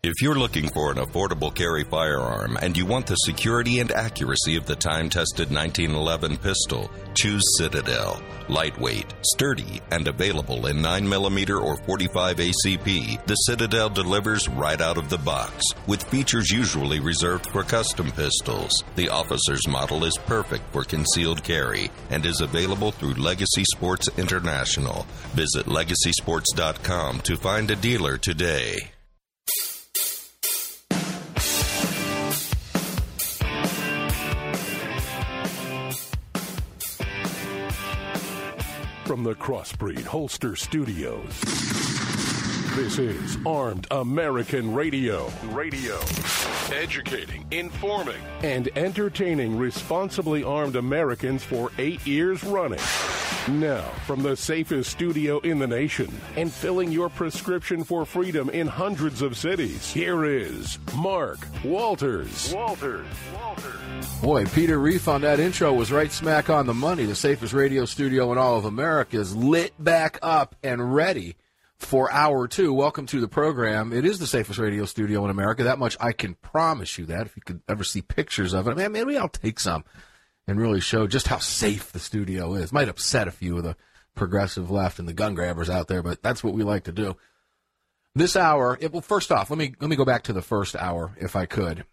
If you're looking for an affordable carry firearm and you want the security and accuracy of the time-tested 1911 pistol, choose Citadel. Lightweight, sturdy, and available in 9mm or 45 ACP, the Citadel delivers right out of the box, with features usually reserved for custom pistols. The officer's model is perfect for concealed carry and is available through Legacy Sports International. Visit LegacySports.com to find a dealer today. From the Crossbreed Holster Studios, this is Armed American Radio. Educating, informing, and entertaining responsibly armed Americans for 8 years running. Now, from the safest studio in the nation and filling your prescription for freedom in hundreds of cities, here is Mark Walters. Boy, Peter Reef on that intro was right smack on the money. The safest radio studio in all of America is lit back up and ready for hour two. Welcome to the program. It is the safest radio studio in America. That much I can promise you that. If you could ever see pictures of it, man, maybe I'll take some and really show just how safe the studio is. Might upset a few of the progressive left and the gun grabbers out there, but that's what we like to do. This hour, well, first off, let me go back to the first hour, if I could.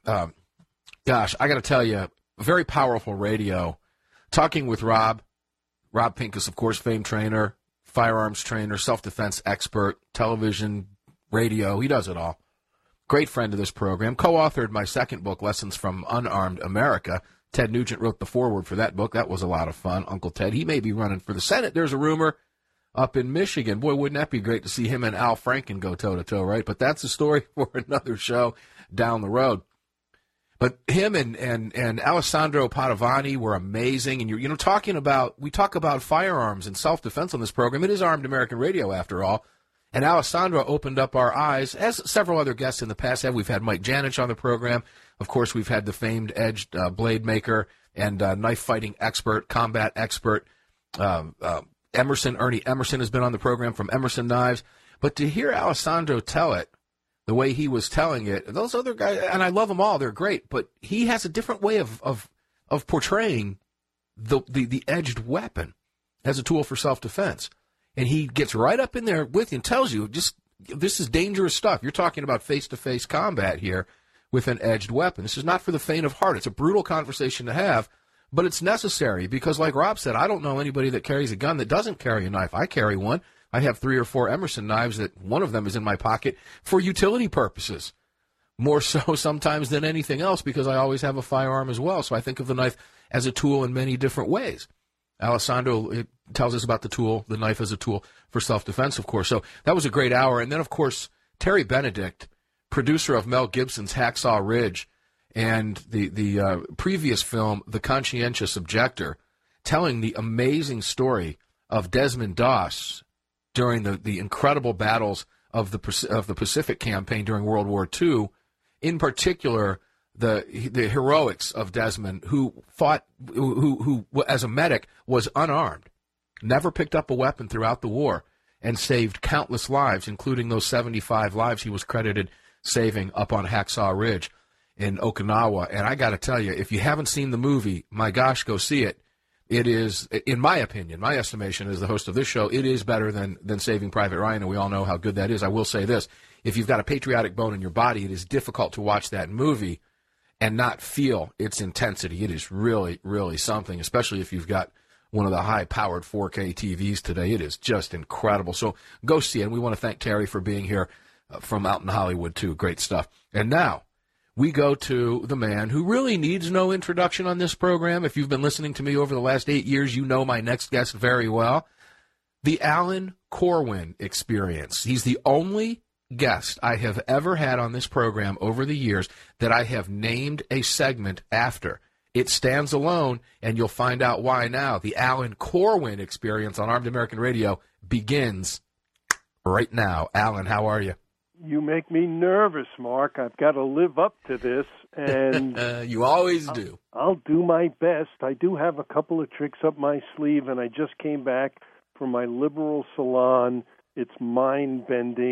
Gosh, I got to tell you, very powerful radio. Talking with Rob Pincus, of course, famed trainer, firearms trainer, self-defense expert, television, radio. He does it all. Great friend of this program. Co-authored my second book, Lessons from Unarmed America. Ted Nugent wrote the foreword for that book. That was a lot of fun. Uncle Ted, he may be running for the Senate. There's a rumor up in Michigan. Boy, wouldn't that be great to see him and Al Franken go toe-to-toe, right? But that's a story for another show down the road. But him and Alessandro Padovani were amazing. And we talk about firearms and self-defense on this program. It is Armed American Radio, after all. And Alessandro opened up our eyes, as several other guests in the past have. We've had Mike Janich on the program. Of course, we've had the famed edged blade maker and knife fighting expert, combat expert, Ernie Emerson has been on the program from Emerson Knives. But to hear Alessandro tell it, the way he was telling it, those other guys, and I love them all, they're great, but he has a different way of portraying the edged weapon as a tool for self-defense. And he gets right up in there with you and tells you, this is dangerous stuff. You're talking about face-to-face combat here with an edged weapon. This is not for the faint of heart. It's a brutal conversation to have, but it's necessary because, like Rob said, I don't know anybody that carries a gun that doesn't carry a knife. I carry one. I have 3 or 4 Emerson knives that one of them is in my pocket for utility purposes, more so sometimes than anything else because I always have a firearm as well. So I think of the knife as a tool in many different ways. Alessandro tells us about the knife as a tool for self-defense, of course. So that was a great hour. And then, of course, Terry Benedict, producer of Mel Gibson's Hacksaw Ridge and the previous film, The Conscientious Objector, telling the amazing story of Desmond Doss during the incredible battles of the Pacific Campaign during World War II, in particular the heroics of Desmond, who fought, who as a medic was unarmed, never picked up a weapon throughout the war, and saved countless lives, including those 75 lives he was credited saving up on Hacksaw Ridge in Okinawa. And I got to tell you, if you haven't seen the movie, my gosh, go see it. It is, in my opinion, my estimation as the host of this show, it is better than Saving Private Ryan, and we all know how good that is. I will say this. If you've got a patriotic bone in your body, it is difficult to watch that movie and not feel its intensity. It is really, really something, especially if you've got one of the high-powered 4K TVs today. It is just incredible. So go see it, and we want to thank Terry for being here from out in Hollywood, too. Great stuff. And now we go to the man who really needs no introduction on this program. If you've been listening to me over the last 8 years, you know my next guest very well. The Alan Corwin Experience. He's the only guest I have ever had on this program over the years that I have named a segment after. It stands alone, and you'll find out why now. The Alan Corwin Experience on Armed American Radio begins right now. Alan, how are you? You make me nervous, Mark. I've got to live up to this, and you always do. I'll do my best. I do have a couple of tricks up my sleeve, and I just came back from my liberal salon. It's mind-bending.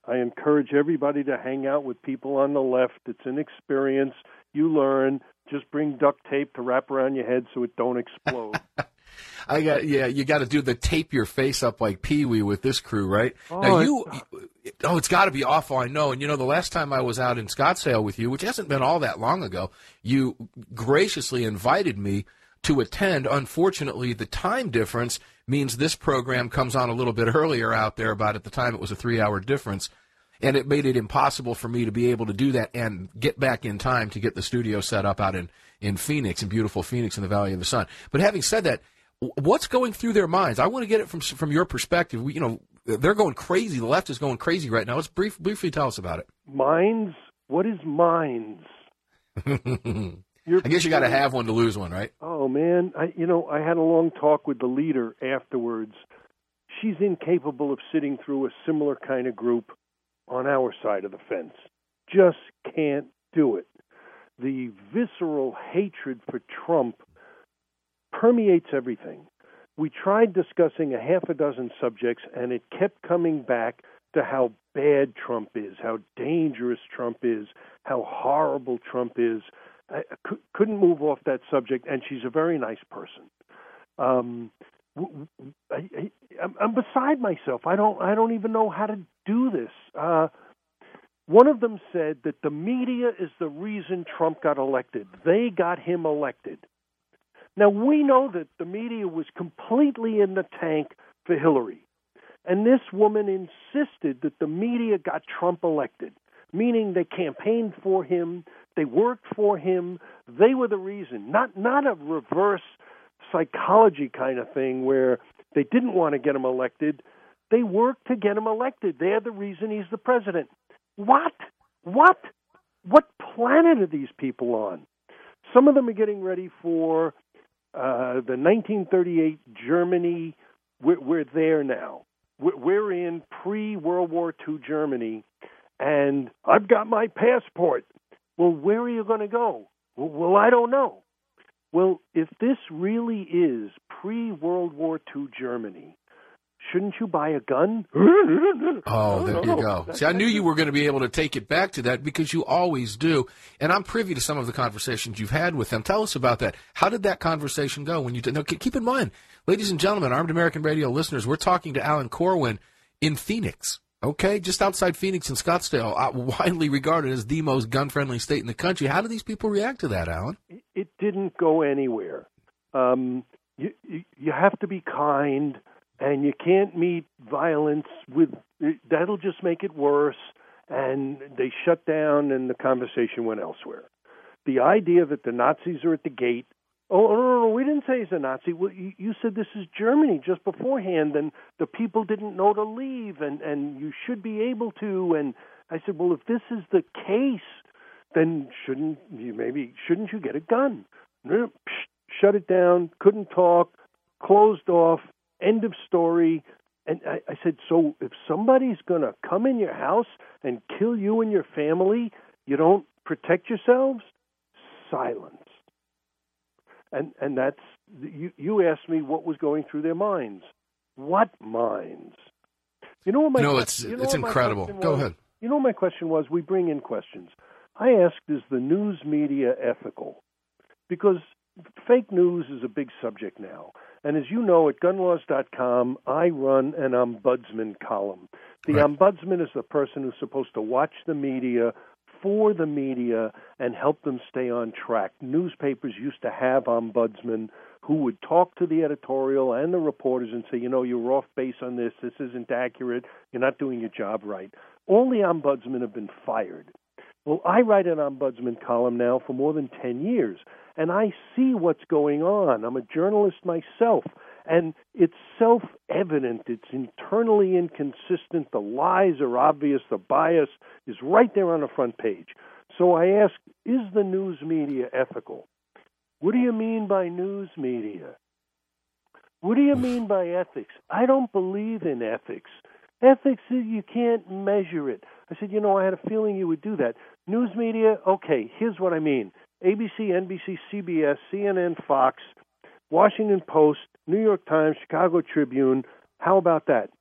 I encourage everybody to hang out with people on the left. It's an experience. You learn. Just bring duct tape to wrap around your head so it don't explode. You got to do the tape your face up like Pee-wee with this crew, right? It's got to be awful, I know. And, the last time I was out in Scottsdale with you, which hasn't been all that long ago, you graciously invited me to attend. Unfortunately, the time difference means this program comes on a little bit earlier out there. About at the time, it was a 3-hour difference. And it made it impossible for me to be able to do that and get back in time to get the studio set up out in Phoenix, in beautiful Phoenix in the Valley of the Sun. But having said that, what's going through their minds? I want to get it from your perspective. They're going crazy. The left is going crazy right now. Let's briefly tell us about it. Minds? What is minds? I guess you got to have one to lose one, right? Oh, man. I had a long talk with the leader afterwards. She's incapable of sitting through a similar kind of group on our side of the fence. Just can't do it. The visceral hatred for Trump permeates everything. We tried discussing a half a dozen subjects, and it kept coming back to how bad Trump is, how dangerous Trump is, how horrible Trump is. I couldn't move off that subject, and she's a very nice person. I'm beside myself. I don't even know how to do this. One of them said that the media is the reason Trump got elected. They got him elected. Now, we know that the media was completely in the tank for Hillary. And this woman insisted that the media got Trump elected, meaning they campaigned for him, they worked for him, they were the reason. Not a reverse psychology kind of thing where they didn't want to get him elected. They worked to get him elected. They're the reason he's the president. What planet are these people on? Some of them are getting ready for the 1938 Germany. We're there now. We're in pre-World War II Germany, and I've got my passport. Well, where are you going to go? Well, I don't know. Well, if this really is pre-World War II Germany, shouldn't you buy a gun? Oh, there you go. See, I knew you were going to be able to take it back to that because you always do. And I'm privy to some of the conversations you've had with them. Tell us about that. How did that conversation go? Now, keep in mind, ladies and gentlemen, Armed American Radio listeners, we're talking to Alan Corwin in Phoenix, okay? Just outside Phoenix in Scottsdale, widely regarded as the most gun-friendly state in the country. How do these people react to that, Alan? It didn't go anywhere. You have to be kind. And you can't meet violence that'll just make it worse. And they shut down and the conversation went elsewhere. The idea that the Nazis are at the gate. Oh, no, we didn't say he's a Nazi. Well, you said this is Germany just beforehand, and the people didn't know to leave, and you should be able to. And I said, well, if this is the case, then shouldn't you get a gun? Shut it down, couldn't talk, closed off. End of story. And I said, so if somebody's going to come in your house and kill you and your family, you don't protect yourselves? Silence. And that's, you asked me what was going through their minds. What minds? It's incredible. Go ahead. You know what my question was? We bring in questions. I asked, is the news media ethical? Because fake news is a big subject now. And as you know, at gunlaws.com, I run an ombudsman column. The ombudsman is the person who's supposed to watch the media for the media and help them stay on track. Newspapers used to have ombudsmen who would talk to the editorial and the reporters and say, you're off base on this isn't accurate, you're not doing your job right. All the ombudsmen have been fired. Well, I write an ombudsman column now for more than 10 years. And I see what's going on. I'm a journalist myself, and it's self-evident. It's internally inconsistent. The lies are obvious. The bias is right there on the front page. So I ask, is the news media ethical? What do you mean by news media? What do you mean by ethics? I don't believe in ethics. Ethics, you can't measure it. I said, I had a feeling you would do that. News media, okay, here's what I mean. ABC, NBC, CBS, CNN, Fox, Washington Post, New York Times, Chicago Tribune. How about that?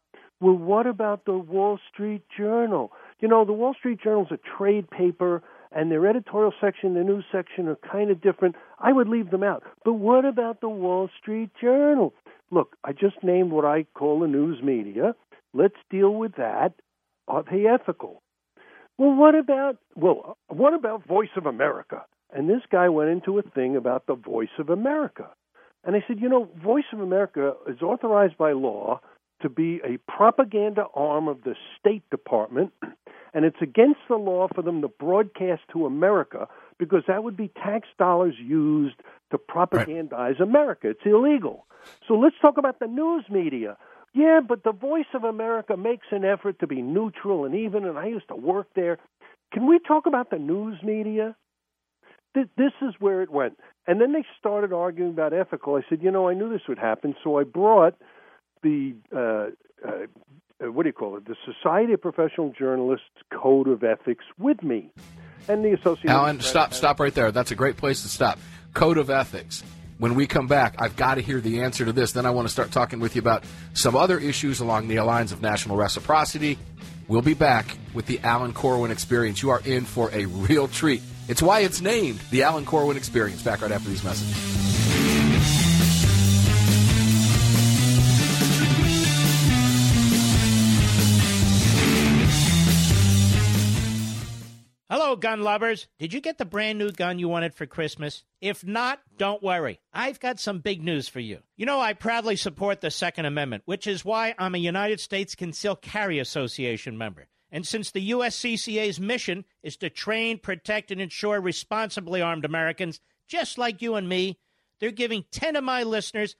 Well, what about the Wall Street Journal? You know, the Wall Street Journal's a trade paper, and their editorial section, their news section are kind of different. I would leave them out. But what about the Wall Street Journal? Look, I just named what I call the news media. Let's deal with that. Are they ethical? Well, what about Voice of America? And this guy went into a thing about the Voice of America. And I said, you know, Voice of America is authorized by law to be a propaganda arm of the State Department, and it's against the law for them to broadcast to America because that would be tax dollars used to propagandize America. It's illegal. So let's talk about the news media. Yeah, but the Voice of America makes an effort to be neutral and even, and I used to work there. Can we talk about the news media? This is where it went. And then they started arguing about ethical. I said, you know, I knew this would happen, so I brought the, the Society of Professional Journalists Code of Ethics with me. And the Association... Alan, stop right there. That's a great place to stop. Code of Ethics. When we come back, I've got to hear the answer to this. Then I want to start talking with you about some other issues along the lines of national reciprocity. We'll be back with the Alan Corwin Experience. You are in for a real treat. It's why it's named the Alan Corwin Experience. Back right after these messages. Hello, gun lovers. Did you get the brand new gun you wanted for Christmas? If not, don't worry. I've got some big news for you. You know, I proudly support the Second Amendment, which is why I'm a United States Concealed Carry Association member. And since the USCCA's mission is to train, protect, and ensure responsibly armed Americans, just like you and me, they're giving 10 of my listeners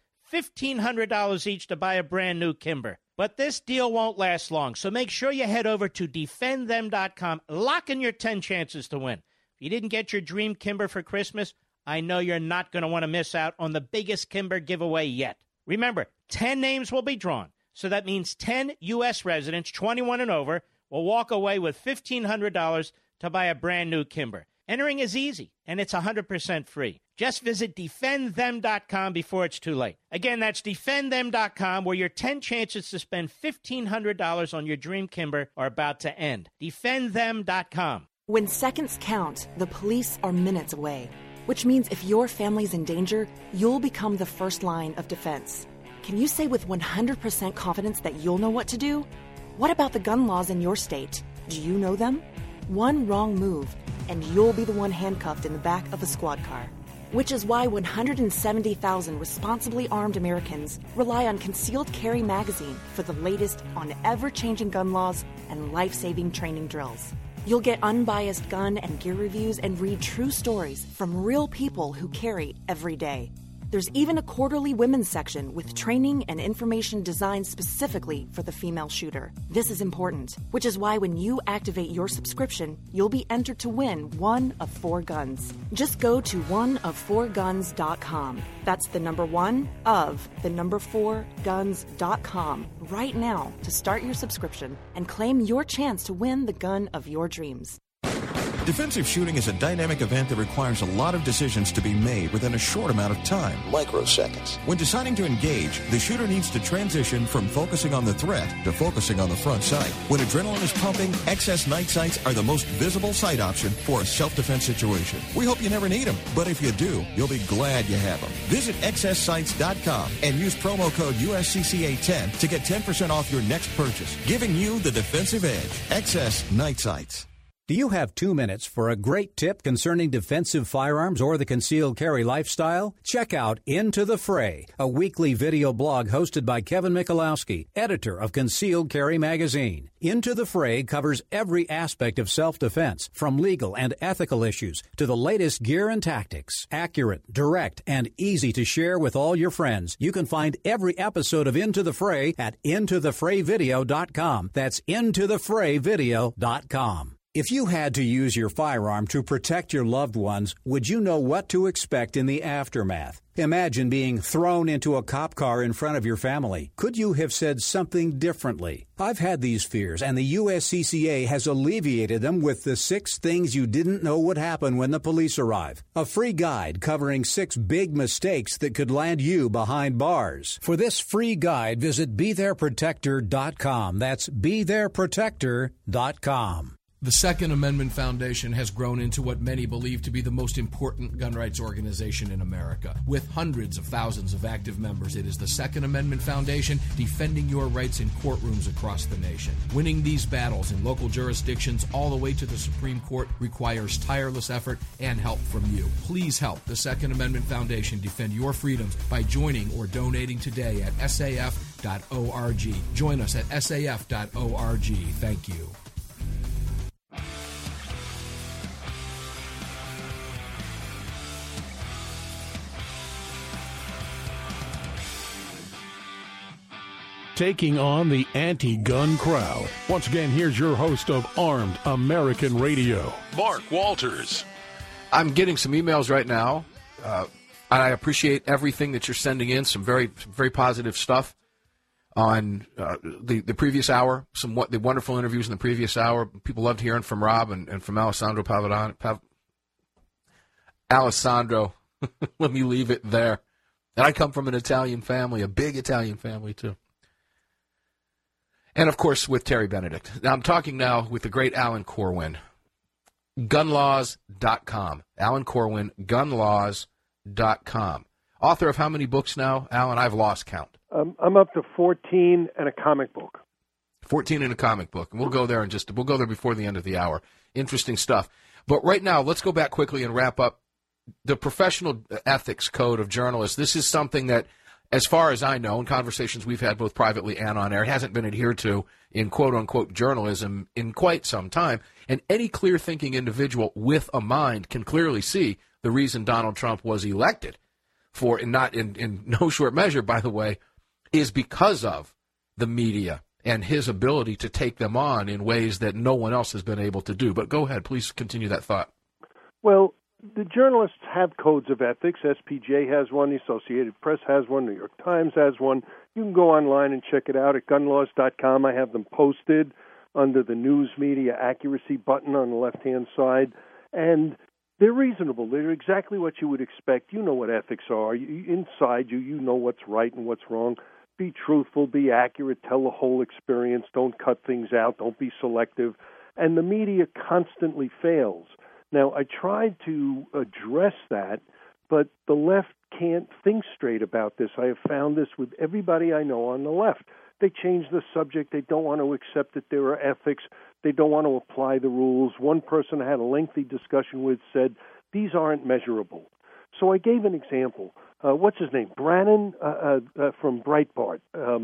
$1,500 each to buy a brand new Kimber. But this deal won't last long, so make sure you head over to DefendThem.com. Lock in your 10 chances to win. If you didn't get your dream Kimber for Christmas, I know you're not going to want to miss out on the biggest Kimber giveaway yet. Remember, 10 names will be drawn, so that means 10 U.S. residents, 21 and over, will walk away with $1,500 to buy a brand new Kimber. Entering is easy, and it's 100% free. Just visit DefendThem.com before it's too late. Again, that's DefendThem.com, where your 10 chances to spend $1,500 on your dream Kimber are about to end. DefendThem.com. When seconds count, the police are minutes away, which means if your family's in danger, you'll become the first line of defense. Can you say with 100% confidence that you'll know what to do? What about the gun laws in your state? Do you know them? One wrong move, and you'll be the one handcuffed in the back of a squad car. Which is why 170,000 responsibly armed Americans rely on Concealed Carry Magazine for the latest on ever-changing gun laws and life-saving training drills. You'll get unbiased gun and gear reviews and read true stories from real people who carry every day. There's even a quarterly women's section with training and information designed specifically for the female shooter. This is important, which is why when you activate your subscription, you'll be entered to win one of 4 guns. Just go to oneof4guns.com. That's the number 1 of the number 4guns.com right now to start your subscription and claim your chance to win the gun of your dreams. Defensive shooting is a dynamic event that requires a lot of decisions to be made within a short amount of time. Microseconds. When deciding to engage, the shooter needs to transition from focusing on the threat to focusing on the front sight. When adrenaline is pumping, XS night sights are the most visible sight option for a self-defense situation. We hope you never need them, but if you do, you'll be glad you have them. Visit XSsights.com and use promo code USCCA10 to get 10% off your next purchase, giving you the defensive edge. XS Night Sights. Do you have 2 minutes for a great tip concerning defensive firearms or the concealed carry lifestyle? Check out Into the Fray, a weekly video blog hosted by Kevin Michalowski, editor of Concealed Carry Magazine. Into the Fray covers every aspect of self-defense, from legal and ethical issues to the latest gear and tactics. Accurate, direct, and easy to share with all your friends. You can find every episode of Into the Fray at intothefrayvideo.com. That's intothefrayvideo.com. If you had to use your firearm to protect your loved ones, would you know what to expect in the aftermath? Imagine being thrown into a cop car in front of your family. Could you have said something differently? I've had these fears, and the USCCA has alleviated them with the 6 things you didn't know would happen when the police arrive. A free guide covering 6 big mistakes that could land you behind bars. For this free guide, visit BeThereProtector.com. That's BeThereProtector.com. The Second Amendment Foundation has grown into what many believe to be the most important gun rights organization in America. With hundreds of thousands of active members, it is the Second Amendment Foundation defending your rights in courtrooms across the nation. Winning these battles in local jurisdictions all the way to the Supreme Court requires tireless effort and help from you. Please help the Second Amendment Foundation defend your freedoms by joining or donating today at saf.org. Join us at saf.org. Thank you. Taking on the anti-gun crowd. Once again, here's your host of Armed American Radio, Mark Walters. I'm getting some emails right now, and I appreciate everything that you're sending in, some very positive stuff on the previous hour, the wonderful interviews in the previous hour. People loved hearing from Rob and from Alessandro Alessandro, let me leave it there. And I come from an Italian family, a big Italian family, too. And, of course, with Terry Benedict. Now, I'm talking now with the great Alan Corwin. Gunlaws.com. Alan Corwin, gunlaws.com. Author of how many books now, Alan? I've lost count. I'm up to 14 and a comic book. 14 and a comic book. And we'll go there we'll go there before the end of the hour. Interesting stuff. But right now, let's go back quickly and wrap up the professional ethics code of journalists. This is something that, as far as I know, in conversations we've had both privately and on air, it hasn't been adhered to in quote-unquote journalism in quite some time. And any clear-thinking individual with a mind can clearly see the reason Donald Trump was elected, in no short measure, by the way, is because of the media and his ability to take them on in ways that no one else has been able to do. But go ahead, please continue that thought. Well, the journalists have codes of ethics. SPJ has one. The Associated Press has one. New York Times has one. You can go online and check it out at gunlaws.com. I have them posted under the News Media Accuracy button on the left-hand side. And they're reasonable. They're exactly what you would expect. You know what ethics are. Inside you know what's right and what's wrong. Be truthful. Be accurate. Tell the whole experience. Don't cut things out. Don't be selective. And the media constantly fails. Now, I tried to address that, but the left can't think straight about this. I have found this with everybody I know on the left. They change the subject. They don't want to accept that there are ethics. They don't want to apply the rules. One person I had a lengthy discussion with said, these aren't measurable. So I gave an example. What's his name? Brannon from Breitbart.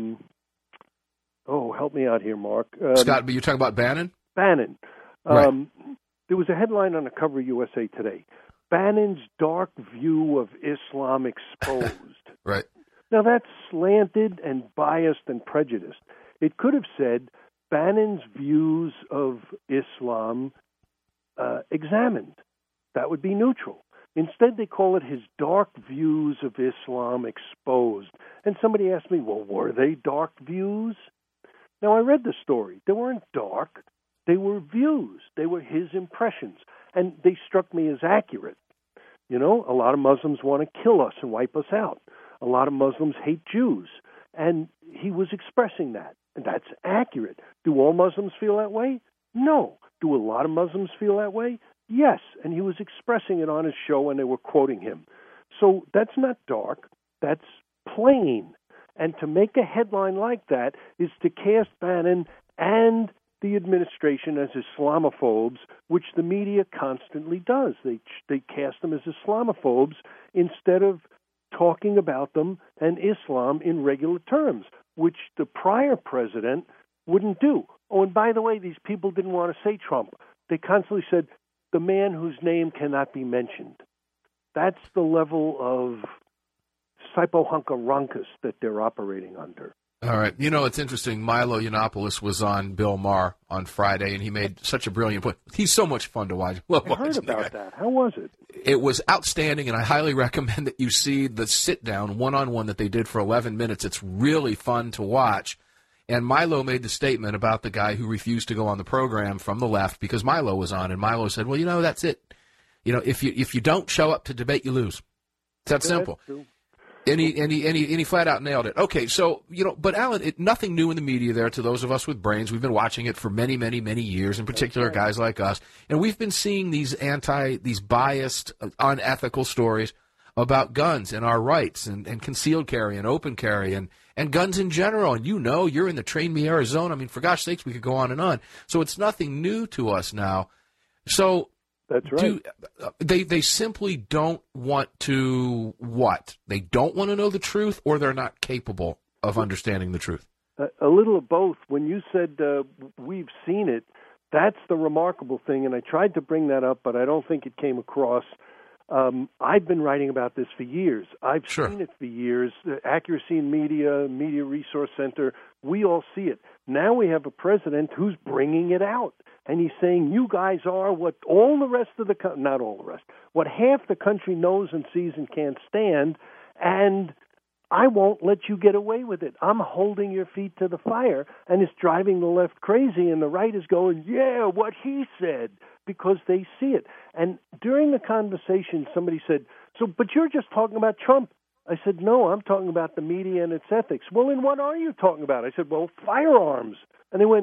Help me out here, Mark. Scott, but you're talking about Bannon? Bannon. Right. There was a headline on the cover of USA Today, Bannon's dark view of Islam exposed. Right. Now, that's slanted and biased and prejudiced. It could have said Bannon's views of Islam examined. That would be neutral. Instead, they call it his dark views of Islam exposed. And somebody asked me, well, were they dark views? Now, I read the story. They weren't dark. They were views. They were his impressions. And they struck me as accurate. You know, a lot of Muslims want to kill us and wipe us out. A lot of Muslims hate Jews. And he was expressing that. And that's accurate. Do all Muslims feel that way? No. Do a lot of Muslims feel that way? Yes. And he was expressing it on his show and they were quoting him. So that's not dark. That's plain. And to make a headline like that is to cast Bannon and the administration as Islamophobes, which the media constantly does. They cast them as Islamophobes instead of talking about them and Islam in regular terms, which the prior president wouldn't do. Oh, and by the way, these people didn't want to say Trump. They constantly said, the man whose name cannot be mentioned. That's the level of Saipo Hunka Runkus that they're operating under. All right. You know, it's interesting. Milo Yiannopoulos was on Bill Maher on Friday, and he made such a brilliant point. He's so much fun to watch. I heard about that. How was it? It was outstanding, and I highly recommend that you see the sit-down one-on-one that they did for 11 minutes. It's really fun to watch. And Milo made the statement about the guy who refused to go on the program from the left because Milo was on, and Milo said, well, you know, that's it. You know, if you don't show up to debate, you lose. It's that simple. And he flat out nailed it. Okay, so, you know, but Alan, nothing new in the media there to those of us with brains. We've been watching it for many, many, many years, in particular guys like us. And we've been seeing these biased, unethical stories about guns and our rights and concealed carry and open carry and guns in general. And you know, you're in the Train Me Arizona. I mean, for gosh sakes, we could go on and on. So it's nothing new to us now. So that's right. They simply don't want to what? They don't want to know the truth, or they're not capable of understanding the truth? A little of both. When you said we've seen it, that's the remarkable thing, and I tried to bring that up, but I don't think it came across. I've been writing about this for years. I've seen it for years. Accuracy in Media, Media Resource Center, we all see it. Now we have a president who's bringing it out. And he's saying, you guys are what all the rest of the country, not all the rest, what half the country knows and sees and can't stand, and I won't let you get away with it. I'm holding your feet to the fire, and it's driving the left crazy, and the right is going, yeah, what he said, because they see it. And during the conversation, somebody said, but you're just talking about Trump. I said, no, I'm talking about the media and its ethics. Well, then what are you talking about? I said, well, firearms. And they went,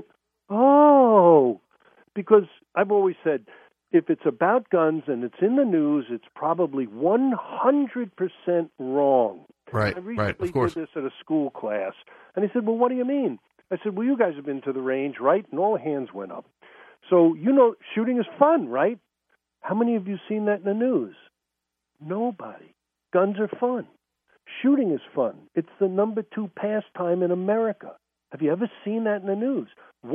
oh. Because I've always said, if it's about guns and it's in the news, it's probably 100% wrong. Right, I recently did this at a school class, and he said, well, what do you mean? I said, well, you guys have been to the range, right? And all hands went up. So, you know, shooting is fun, right? How many of you seen that in the news? Nobody. Guns are fun. Shooting is fun. It's the number 2 pastime in America. Have you ever seen that in the news?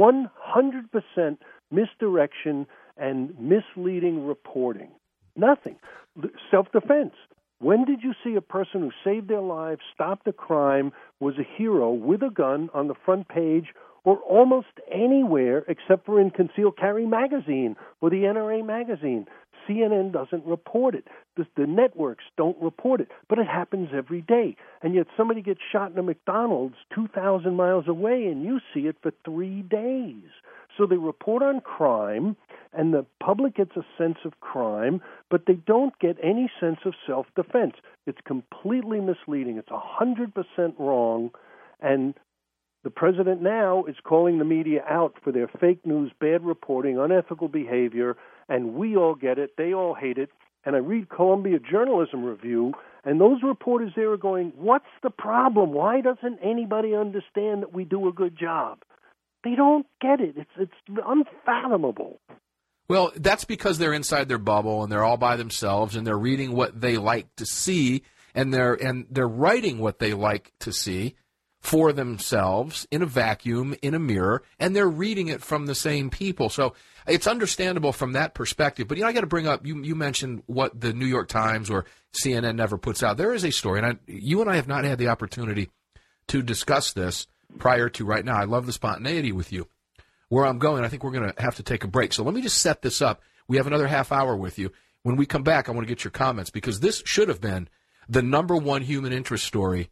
100% misdirection and misleading reporting. Nothing. Self-defense. When did you see a person who saved their lives, stopped a crime, was a hero with a gun on the front page or almost anywhere except for in Concealed Carry Magazine or the NRA Magazine? CNN doesn't report it. The networks don't report it. But it happens every day. And yet somebody gets shot in a McDonald's 2,000 miles away and you see it for 3 days. So they report on crime, and the public gets a sense of crime, but they don't get any sense of self-defense. It's completely misleading. It's 100% wrong, and the president now is calling the media out for their fake news, bad reporting, unethical behavior, and we all get it. They all hate it. And I read Columbia Journalism Review, and those reporters there are going, what's the problem? Why doesn't anybody understand that we do a good job? They don't get it. It's unfathomable. Well, that's because they're inside their bubble and they're all by themselves and they're reading what they like to see and they're writing what they like to see for themselves in a vacuum, in a mirror, and they're reading it from the same people. So it's understandable from that perspective. But, you know, I got to bring up, you mentioned what the New York Times or CNN never puts out. There is a story, and you and I have not had the opportunity to discuss this prior to right now. I love the spontaneity with you. Where I'm going, I think we're going to have to take a break. So let me just set this up. We have another half hour with you. When we come back, I want to get your comments because this should have been the number one human interest story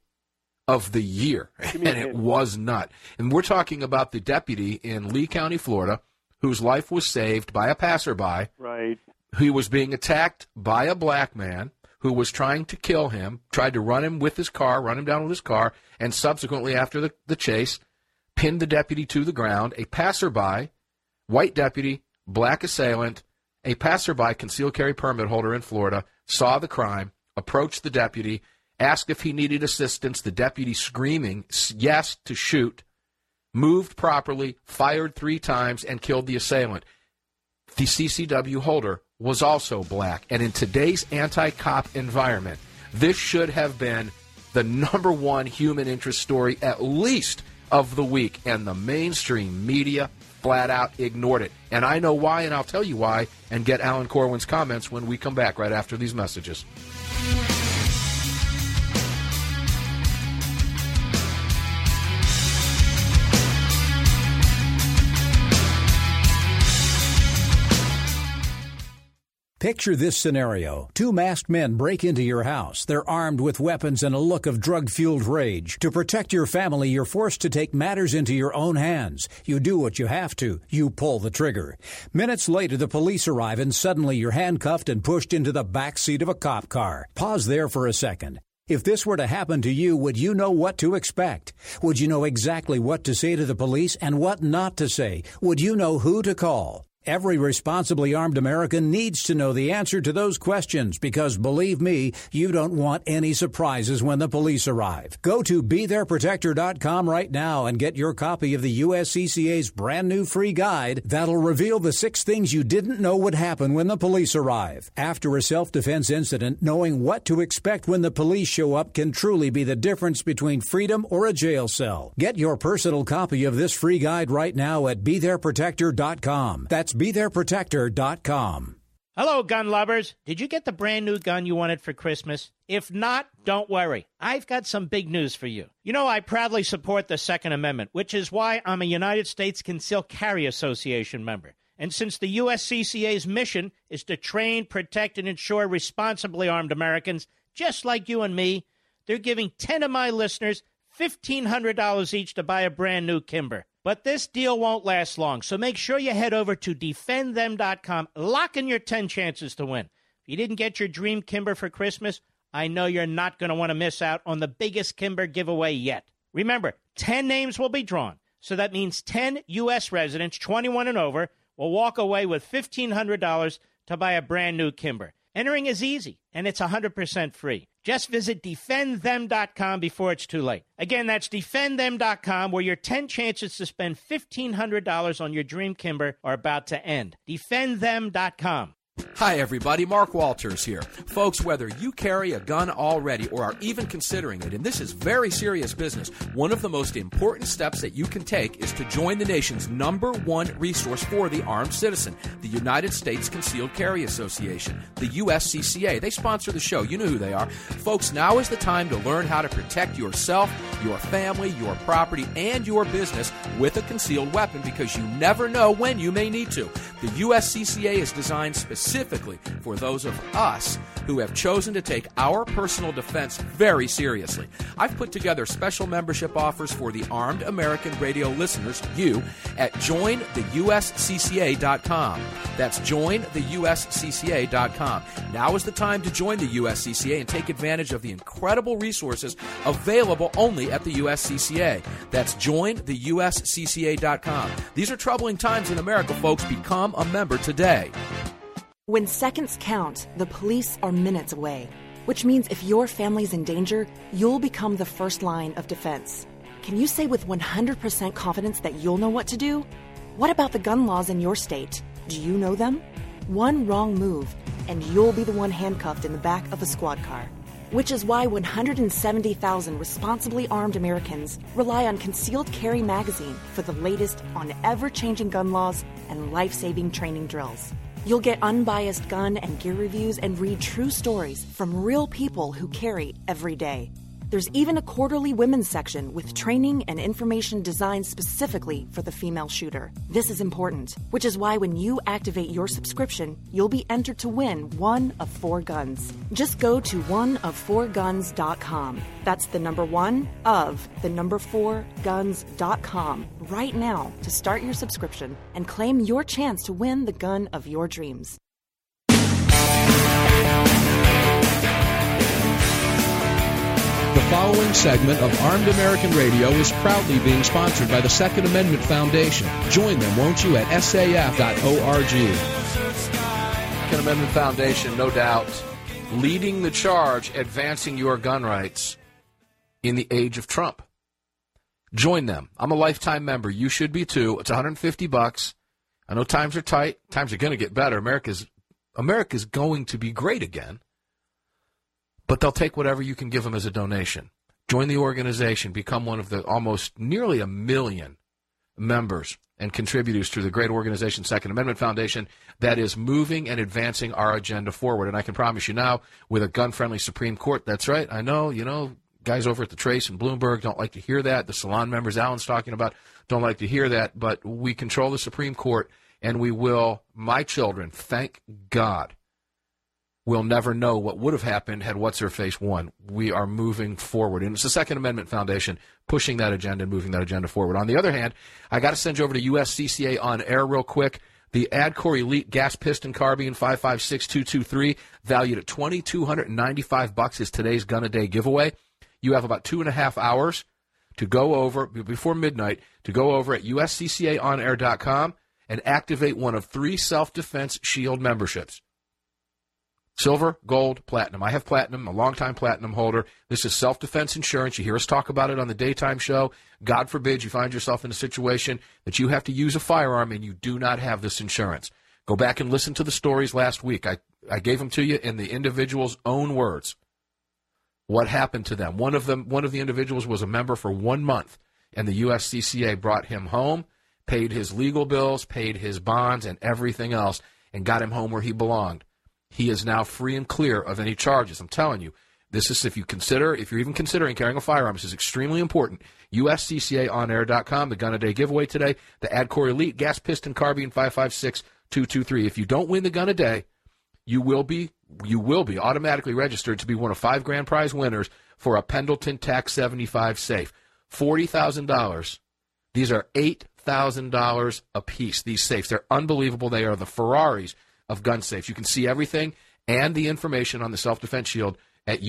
of the year, and it was not. And we're talking about the deputy in Lee County, Florida, whose life was saved by a passerby. Right. He was being attacked by a black man who was trying to kill him, tried to run him with his car, run him down with his car, and subsequently after the chase, pinned the deputy to the ground. A passerby, white deputy, black assailant, a passerby, concealed carry permit holder in Florida, saw the crime, approached the deputy, asked if he needed assistance. The deputy screaming yes to shoot, moved properly, fired 3 times, and killed the assailant. The CCW holder was also black. And in today's anti-cop environment, this should have been the number one human interest story, at least of the week. And the mainstream media flat out ignored it. And I know why, and I'll tell you why, and get Alan Corwin's comments when we come back right after these messages. Picture this scenario. Two masked men break into your house. They're armed with weapons and a look of drug-fueled rage. To protect your family, you're forced to take matters into your own hands. You do what you have to. You pull the trigger. Minutes later, the police arrive and suddenly you're handcuffed and pushed into the back seat of a cop car. Pause there for a second. If this were to happen to you, would you know what to expect? Would you know exactly what to say to the police and what not to say? Would you know who to call? Every responsibly armed American needs to know the answer to those questions because, believe me, you don't want any surprises when the police arrive. Go to BeThereProtector.com right now and get your copy of the USCCA's brand new free guide that'll reveal the 6 things you didn't know would happen when the police arrive. After a self-defense incident, knowing what to expect when the police show up can truly be the difference between freedom or a jail cell. Get your personal copy of this free guide right now at BeThereProtector.com. That's BeThereProtector.com. Hello, gun lovers. Did you get the brand new gun you wanted for Christmas? If not, don't worry. I've got some big news for you. You know, I proudly support the Second Amendment, which is why I'm a United States Concealed Carry Association member. And since the USCCA's mission is to train, protect, and ensure responsibly armed Americans, just like you and me, they're giving 10 of my listeners $1,500 each to buy a brand new Kimber. But this deal won't last long, so make sure you head over to DefendThem.com. Lock in your 10 chances to win. If you didn't get your dream Kimber for Christmas, I know you're not going to want to miss out on the biggest Kimber giveaway yet. Remember, 10 names will be drawn, so that means 10 U.S. residents, 21 and over, will walk away with $1,500 to buy a brand new Kimber. Entering is easy, and it's 100% free. Just visit DefendThem.com before it's too late. Again, that's DefendThem.com, where your 10 chances to spend $1,500 on your dream Kimber are about to end. DefendThem.com. Hi, everybody. Mark Walters here. Folks, whether you carry a gun already or are even considering it, and this is very serious business, one of the most important steps that you can take is to join the nation's #1 resource for the armed citizen, the United States Concealed Carry Association, the USCCA. They sponsor the show. You know who they are. Folks, now is the time to learn how to protect yourself, your family, your property, and your business with a concealed weapon because you never know when you may need to. The USCCA is designed specifically for those of us who have chosen to take our personal defense very seriously. I've put together special membership offers for the armed American radio listeners, you, at jointheuscca.com. That's jointheuscca.com. Now is the time to join the USCCA and take advantage of the incredible resources available only at the USCCA. That's jointheuscca.com. These are troubling times in America, folks. Become a member today. When seconds count, the police are minutes away, which means if your family's in danger, you'll become the first line of defense. Can you say with 100% confidence that you'll know what to do? What about the gun laws in your state? Do you know them? One wrong move, and you'll be the one handcuffed in the back of a squad car. Which is why 170,000 responsibly armed Americans rely on Concealed Carry Magazine for the latest on ever-changing gun laws and life-saving training drills. You'll get unbiased gun and gear reviews and read true stories from real people who carry every day. There's even a quarterly women's section with training and information designed specifically for the female shooter. This is important, which is why when you activate your subscription, you'll be entered to win one of 4 guns. Just go to oneof4guns.com. That's the number 1 of the number 4guns.com right now to start your subscription and claim your chance to win the gun of your dreams. The following segment of Armed American Radio is proudly being sponsored by the Second Amendment Foundation. Join them, won't you, at saf.org. Second Amendment Foundation, no doubt, leading the charge, advancing your gun rights in the age of Trump. Join them. I'm a lifetime member. You should be too. It's $150. I know times are tight. Times are going to get better. America's going to be great again. But they'll take whatever you can give them as a donation. Join the organization. Become one of the almost nearly 1 million members and contributors to the great organization, Second Amendment Foundation, that is moving and advancing our agenda forward. And I can promise you now, with a gun-friendly Supreme Court, that's right. I know, guys over at the Trace and Bloomberg don't like to hear that. The Salon members Alan's talking about don't like to hear that. But we control the Supreme Court, and we will, my children, thank God, we'll never know what would have happened had What's-Her-Face won. We are moving forward. And it's the Second Amendment Foundation pushing that agenda and moving that agenda forward. On the other hand, I got to send you over to USCCA on air real quick. The Adcor Elite Gas Piston Carbine 556223, valued at $2,295, is today's Gun a Day giveaway. You have about 2.5 hours to go over, before midnight, to go over at usccaonair.com and activate one of 3 Self-Defense Shield memberships. Silver, gold, platinum. I have platinum, a longtime platinum holder. This is self-defense insurance. You hear us talk about it on the daytime show. God forbid you find yourself in a situation that you have to use a firearm and you do not have this insurance. Go back and listen to the stories last week. I gave them to you in the individual's own words. What happened to them? One of the individuals was a member for 1 month, and the USCCA brought him home, paid his legal bills, paid his bonds, and everything else, and got him home where he belonged. He is now free and clear of any charges. I'm telling you, this is if you're even considering carrying a firearm, this is extremely important. USCCAonair.com, the Gun a Day giveaway today, the Adcor Elite Gas Piston Carbine 556223. If you don't win the Gun a Day, you will be automatically registered to be one of 5 grand prize winners for a Pendleton Tax 75 safe. $40,000. These are $8,000 a piece, these safes. They're unbelievable. They are the Ferraris of gun safes. You can see everything and the information on the Self-Defense Shield at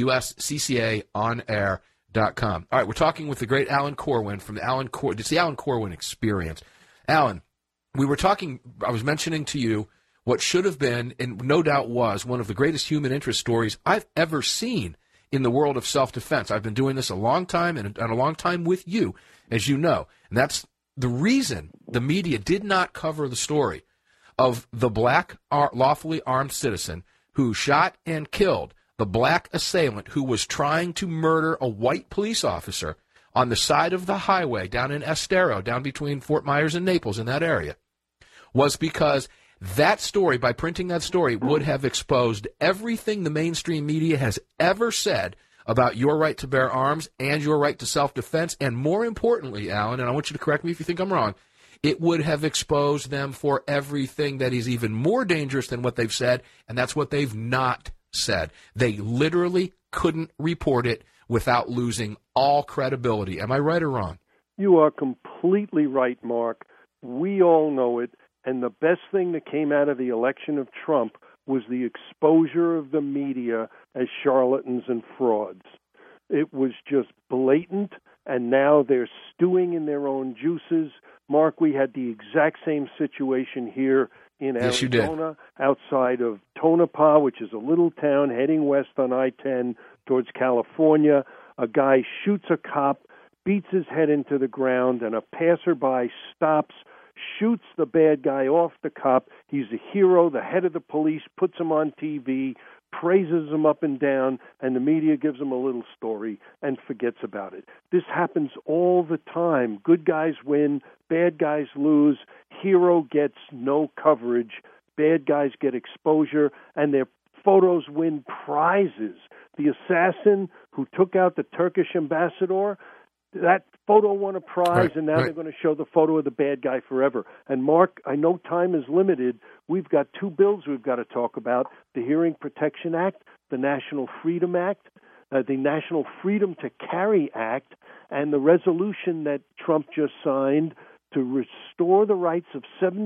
usccaonair.com. All right, we're talking with the great Alan Corwin from it's the Alan Corwin Experience. Alan, I was mentioning to you what should have been, and no doubt was, one of the greatest human interest stories I've ever seen in the world of self-defense. I've been doing this a long time, and a long time with you, as you know. And that's the reason the media did not cover the story of the black lawfully armed citizen who shot and killed the black assailant who was trying to murder a white police officer on the side of the highway down in Estero, down between Fort Myers and Naples in that area, was because that story, by printing that story, would have exposed everything the mainstream media has ever said about your right to bear arms and your right to self-defense. And more importantly, Alan, and I want you to correct me if you think I'm wrong, it would have exposed them for everything that is even more dangerous than what they've said, and that's what they've not said. They literally couldn't report it without losing all credibility. Am I right or wrong? You are completely right, Mark. We all know it, and the best thing that came out of the election of Trump was the exposure of the media as charlatans and frauds. It was just blatant, and now they're stewing in their own juices. Mark, we had the exact same situation here in Arizona, outside of Tonopah, which is a little town heading west on I-10 towards California. A guy shoots a cop, beats his head into the ground, and a passerby stops, shoots the bad guy off the cop. He's a hero. The head of the police puts him on TV, praises him up and down, and the media gives him a little story and forgets about it. This happens all the time. Good guys win, bad guys lose. Hero gets no coverage. Bad guys get exposure, and their photos win prizes. The assassin who took out the Turkish ambassador, that photo won a prize, and now they're going to show the photo of the bad guy forever. And, Mark, I know time is limited. We've got 2 bills we've got to talk about, the Hearing Protection Act, the National Freedom Act, the National Freedom to Carry Act, and the resolution that Trump just signed to restore the rights of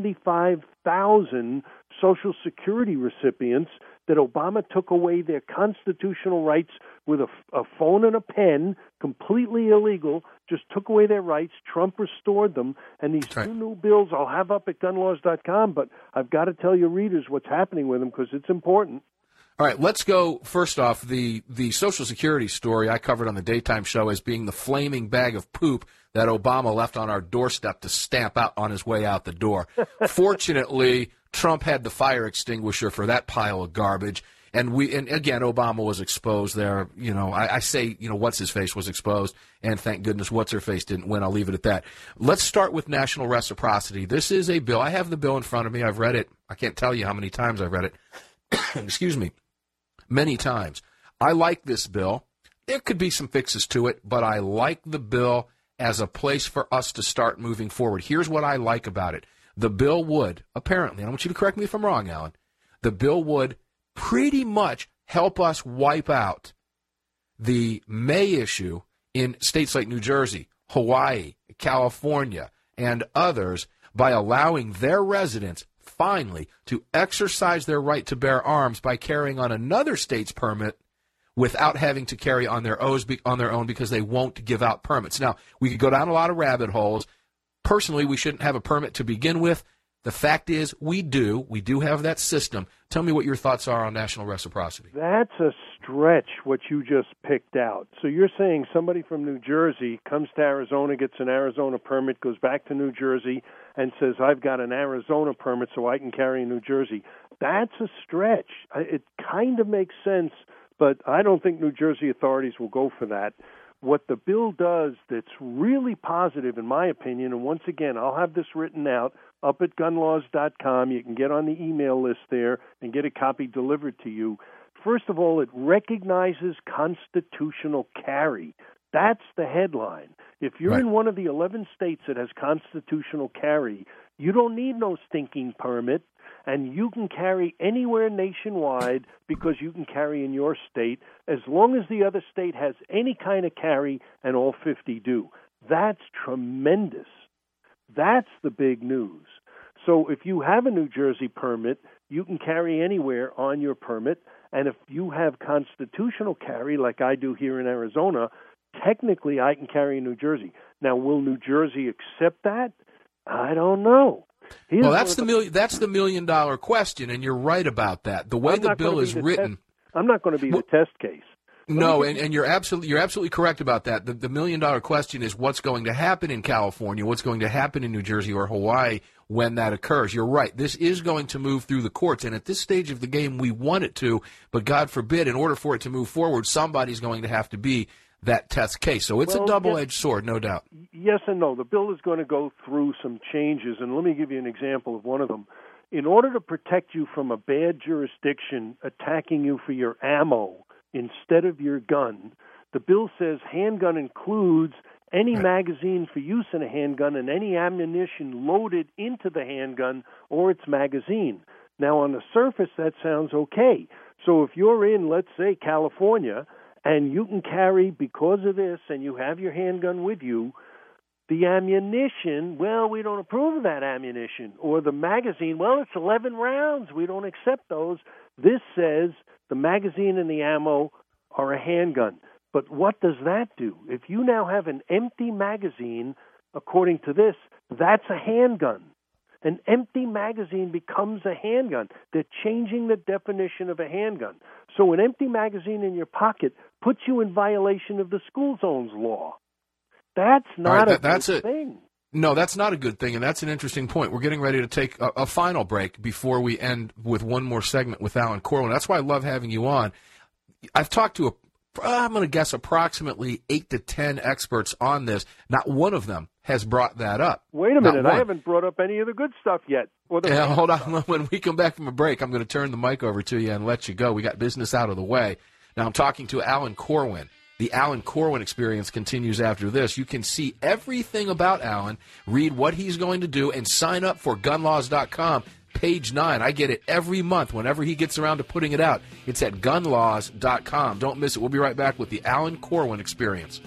75,000 Social Security recipients that Obama took away their constitutional rights with a phone and a pen, completely illegal, just took away their rights. Trump restored them. And these 2 new bills I'll have up at gunlaws.com, but I've got to tell your readers what's happening with them because it's important. All right, let's go, first off, the Social Security story I covered on the daytime show as being the flaming bag of poop that Obama left on our doorstep to stamp out on his way out the door. Fortunately, Trump had the fire extinguisher for that pile of garbage, and again, Obama was exposed there. You know, I say, what's-his-face was exposed, and thank goodness what's-her-face didn't win. I'll leave it at that. Let's start with national reciprocity. This is a bill. I have the bill in front of me. I've read it. I can't tell you how many times I've read it. Excuse me. Many times. I like this bill. There could be some fixes to it, but I like the bill as a place for us to start moving forward. Here's what I like about it. The bill would, apparently, and I want you to correct me if I'm wrong, Alan, the bill would pretty much help us wipe out the May issue in states like New Jersey, Hawaii, California, and others by allowing their residents finally to exercise their right to bear arms by carrying on another state's permit without having to carry on their own because they won't give out permits. Now, we could go down a lot of rabbit holes. Personally, we shouldn't have a permit to begin with. The fact is, we do have that system. Tell me what your thoughts are on national reciprocity. That's a stretch, what you just picked out. So you're saying somebody from New Jersey comes to Arizona, gets an Arizona permit, goes back to New Jersey, and says, I've got an Arizona permit so I can carry in New Jersey. That's a stretch. It kind of makes sense, but I don't think New Jersey authorities will go for that. What the bill does that's really positive, in my opinion, and once again, I'll have this written out up at gunlaws.com. You can get on the email list there and get a copy delivered to you. First of all, it recognizes constitutional carry. That's the headline. If you're in one of the 11 states that has constitutional carry, you don't need no stinking permit, and you can carry anywhere nationwide because you can carry in your state as long as the other state has any kind of carry and all 50 do. That's tremendous. That's the big news. So if you have a New Jersey permit, you can carry anywhere on your permit, and if you have constitutional carry like I do here in Arizona, technically I can carry in New Jersey. Now, will New Jersey accept that? I don't know. Well, that's the $1 million question, and you're right about that. The way the bill is written, I'm not going to be the test case. No, and you're absolutely correct about that. The $1 million question is what's going to happen in California, what's going to happen in New Jersey or Hawaii when that occurs. You're right. This is going to move through the courts, and at this stage of the game, we want it to, but God forbid, in order for it to move forward, somebody's going to have to be that test case. So it's a double-edged sword, no doubt. Yes and no. The bill is going to go through some changes, and let me give you an example of one of them. In order to protect you from a bad jurisdiction attacking you for your ammo instead of your gun, the bill says handgun includes any magazine for use in a handgun and any ammunition loaded into the handgun or its magazine. Now, on the surface, that sounds okay. So if you're in, let's say, California, and you can carry, because of this, and you have your handgun with you, the ammunition, well, we don't approve of that ammunition. Or the magazine, well, it's 11 rounds. We don't accept those. This says the magazine and the ammo are a handgun. But what does that do? If you now have an empty magazine, according to this, that's a handgun. An empty magazine becomes a handgun. They're changing the definition of a handgun. So an empty magazine in your pocket puts you in violation of the school zones law. That's not a good thing. No, that's not a good thing, and that's an interesting point. We're getting ready to take a final break before we end with one more segment with Alan Corwin. That's why I love having you on. I've talked to I'm going to guess approximately 8 to 10 experts on this. Not one of them has brought that up. Wait a minute. I haven't brought up any of the good stuff yet. Hold on. When we come back from a break, I'm going to turn the mic over to you and let you go. We got business out of the way. Now I'm talking to Alan Corwin. The Alan Corwin experience continues after this. You can see everything about Alan, read what he's going to do, and sign up for gunlaws.com. Page 9. I get it every month whenever he gets around to putting it out. It's at gunlaws.com. Don't miss it. We'll be right back with the Alan Corwin experience.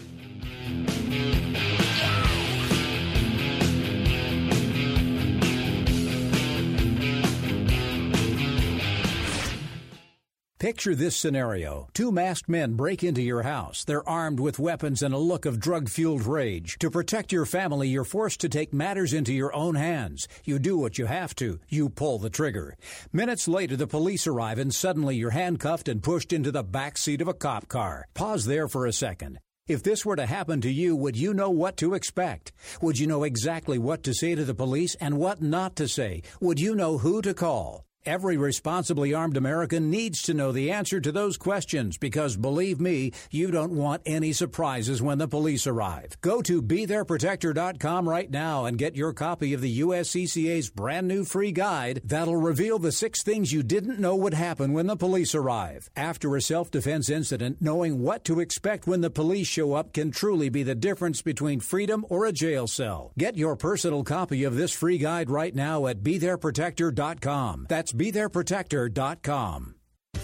Picture this scenario. 2 masked men break into your house. They're armed with weapons and a look of drug-fueled rage. To protect your family, you're forced to take matters into your own hands. You do what you have to. You pull the trigger. Minutes later, the police arrive, and suddenly you're handcuffed and pushed into the back seat of a cop car. Pause there for a second. If this were to happen to you, would you know what to expect? Would you know exactly what to say to the police and what not to say? Would you know who to call? Every responsibly armed American needs to know the answer to those questions because, believe me, you don't want any surprises when the police arrive. Go to BeThereProtector.com right now and get your copy of the USCCA's brand new free guide that'll reveal the 6 things you didn't know would happen when the police arrive. After a self-defense incident, knowing what to expect when the police show up can truly be the difference between freedom or a jail cell. Get your personal copy of this free guide right now at BeThereProtector.com. That's BeThereProtector.com.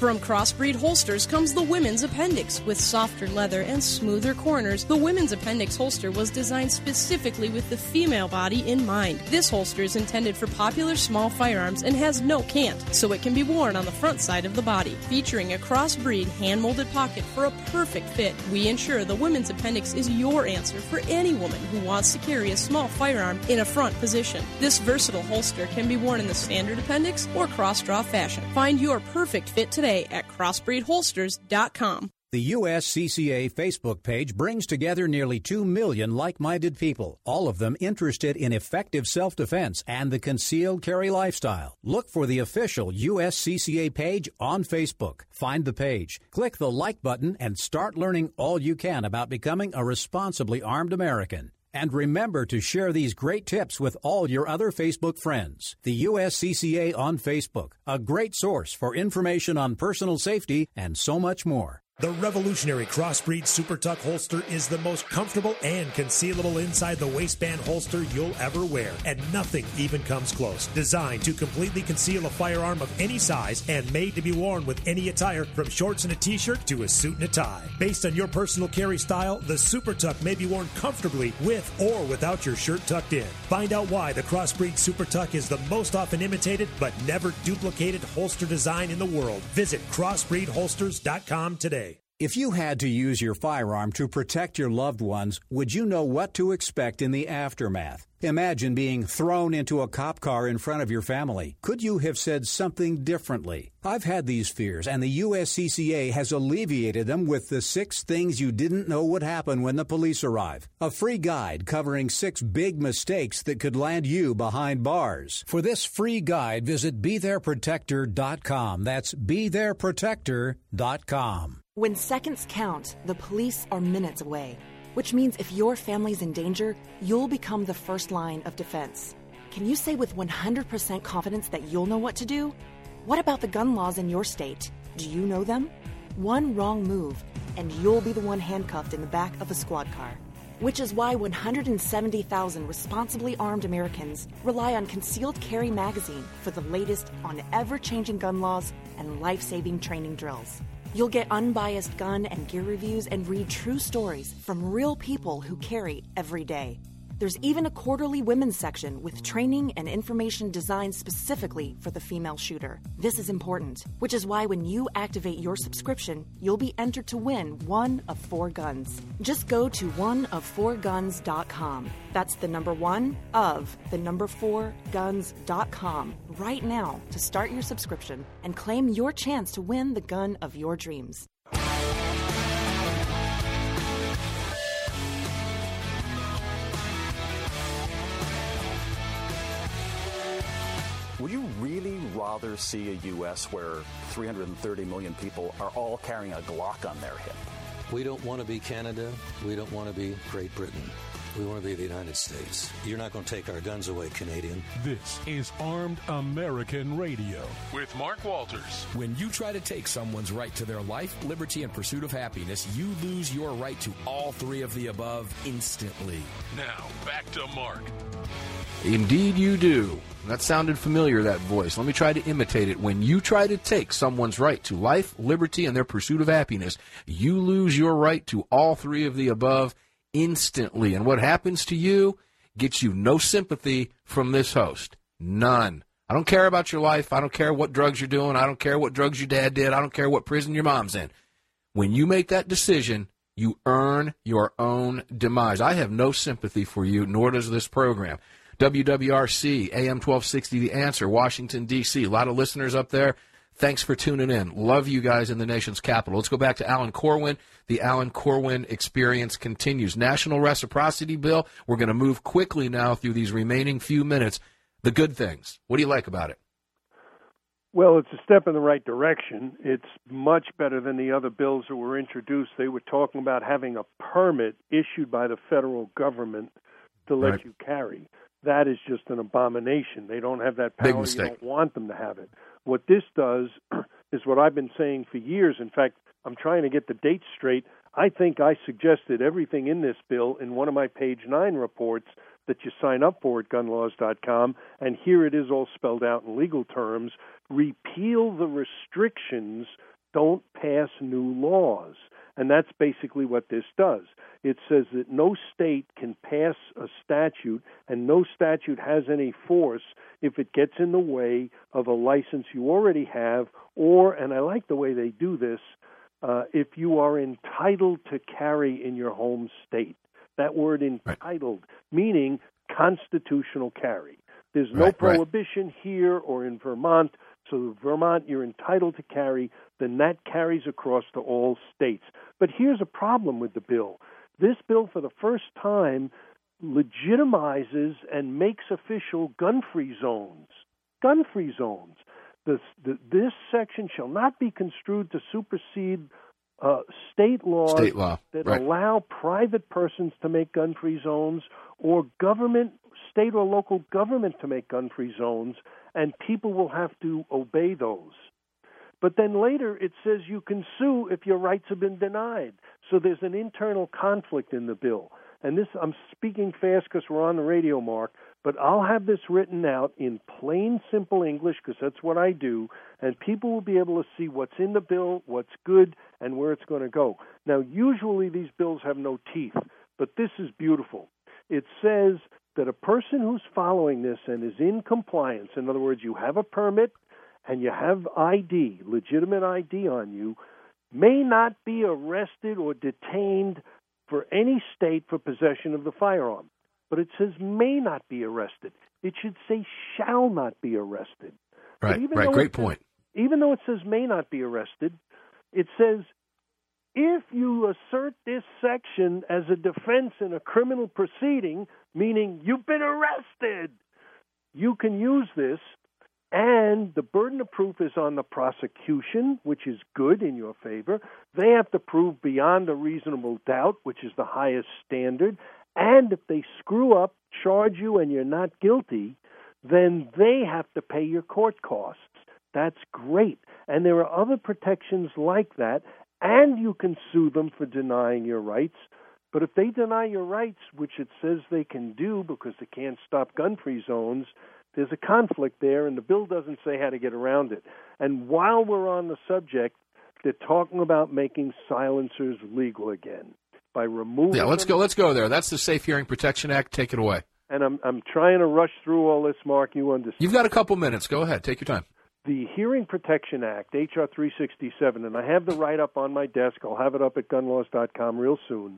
From Crossbreed Holsters comes the Women's Appendix. With softer leather and smoother corners, the Women's Appendix holster was designed specifically with the female body in mind. This holster is intended for popular small firearms and has no cant, so it can be worn on the front side of the body. Featuring a Crossbreed hand-molded pocket for a perfect fit, we ensure the Women's Appendix is your answer for any woman who wants to carry a small firearm in a front position. This versatile holster can be worn in the standard appendix or cross-draw fashion. Find your perfect fit today at crossbreedholsters.com. The USCCA Facebook page brings together nearly 2 million like-minded people, all of them interested in effective self-defense and the concealed carry lifestyle. Look for the official USCCA page on Facebook. Find the page, click the like button, and start learning all you can about becoming a responsibly armed American. And remember to share these great tips with all your other Facebook friends. The USCCA on Facebook, a great source for information on personal safety and so much more. The revolutionary Crossbreed Super Tuck holster is the most comfortable and concealable inside the waistband holster you'll ever wear, and nothing even comes close. Designed to completely conceal a firearm of any size and made to be worn with any attire, from shorts and a t-shirt to a suit and a tie. Based on your personal carry style, the Super Tuck may be worn comfortably with or without your shirt tucked in. Find out why the Crossbreed Super Tuck is the most often imitated but never duplicated holster design in the world. Visit crossbreedholsters.com today. If you had to use your firearm to protect your loved ones, would you know what to expect in the aftermath? Imagine being thrown into a cop car in front of your family. Could you have said something differently? I've had these fears, and the USCCA has alleviated them with the 6 things you didn't know would happen when the police arrive. A free guide covering 6 big mistakes that could land you behind bars. For this free guide, visit BeThereProtector.com. That's BeThereProtector.com. When seconds count, the police are minutes away, which means if your family's in danger, you'll become the first line of defense. Can you say with 100% confidence that you'll know what to do? What about the gun laws in your state? Do you know them? One wrong move, and you'll be the one handcuffed in the back of a squad car. Which is why 170,000 responsibly armed Americans rely on Concealed Carry Magazine for the latest on ever-changing gun laws and life-saving training drills. You'll get unbiased gun and gear reviews and read true stories from real people who carry every day. There's even a quarterly women's section with training and information designed specifically for the female shooter. This is important, which is why when you activate your subscription, you'll be entered to win one of 4 guns. Just go to oneof4guns.com. That's the number 1 of the number 4guns.com right now to start your subscription and claim your chance to win the gun of your dreams. Would you really rather see a U.S. where 330 million people are all carrying a Glock on their hip? We don't want to be Canada. We don't want to be Great Britain. We want to be the United States. You're not going to take our guns away, Canadian. This is Armed American Radio with Mark Walters. When you try to take someone's right to their life, liberty, and pursuit of happiness, you lose your right to all 3 of the above instantly. Now, back to Mark. Indeed you do. That sounded familiar, that voice. Let me try to imitate it. When you try to take someone's right to life, liberty, and their pursuit of happiness, you lose your right to all 3 of the above instantly. And what happens to you gets you no sympathy from this host. None. I don't care about your life. I don't care what drugs you're doing. I don't care what drugs your dad did. I don't care what prison your mom's in. When you make that decision, you earn your own demise. I have no sympathy for you, nor does this program. WWRC, AM 1260, The Answer, Washington, D.C. A lot of listeners up there. Thanks for tuning in. Love you guys in the nation's capital. Let's go back to Alan Corwin. The Alan Corwin experience continues. National Reciprocity Bill. We're going to move quickly now through these remaining few minutes. The good things. What do you like about it? Well, it's a step in the right direction. It's much better than the other bills that were introduced. They were talking about having a permit issued by the federal government to let you carry. That is just an abomination. They don't have that power. Big mistake. You don't want them to have it. What this does is what I've been saying for years. In fact, I'm trying to get the dates straight. I think I suggested everything in this bill in one of my page 9 reports that you sign up for at gunlaws.com, and here it is all spelled out in legal terms. Repeal the restrictions don't pass new laws. And that's basically what this does. It says that no state can pass a statute, and no statute has any force if it gets in the way of a license you already have, or, and I like the way they do this, if you are entitled to carry in your home state. That word entitled, meaning constitutional carry. There's no prohibition here or in Vermont. So Vermont, you're entitled to carry, then that carries across to all states. But here's a problem with the bill. This bill, for the first time, legitimizes and makes official gun-free zones. Gun-free zones. This section shall not be construed to supersede state laws that allow private persons to make gun-free zones or government, state or local government to make gun-free zones, and people will have to obey those. But then later it says you can sue if your rights have been denied. So there's an internal conflict in the bill. And this, I'm speaking fast because we're on the radio, Mark, but I'll have this written out in plain, simple English because that's what I do, and people will be able to see what's in the bill, what's good, and where it's going to go. Now, usually these bills have no teeth, but this is beautiful. It says that a person who's following this and is in compliance, in other words, you have a permit and you have ID, legitimate ID on you, may not be arrested or detained for any state for possession of the firearm. But it says may not be arrested. It should say shall not be arrested. Right, great point. Even though it says may not be arrested, it says if you assert this section as a defense in a criminal proceeding, meaning you've been arrested, you can use this, and the burden of proof is on the prosecution, which is good in your favor. They have to prove beyond a reasonable doubt, which is the highest standard, and if they screw up, charge you, and you're not guilty, then they have to pay your court costs. That's great. And there are other protections like that, and you can sue them for denying your rights. But if they deny your rights, which it says they can do because they can't stop gun-free zones, there's a conflict there, and the bill doesn't say how to get around it. And while we're on the subject, they're talking about making silencers legal again by removing. Yeah, let's go there. That's the Safe Hearing Protection Act. Take it away. And I'm trying to rush through all this, Mark. You understand? You've got a couple minutes. Go ahead. Take your time. The Hearing Protection Act, H.R. 367, and I have the write-up on my desk. I'll have it up at gunlaws.com real soon.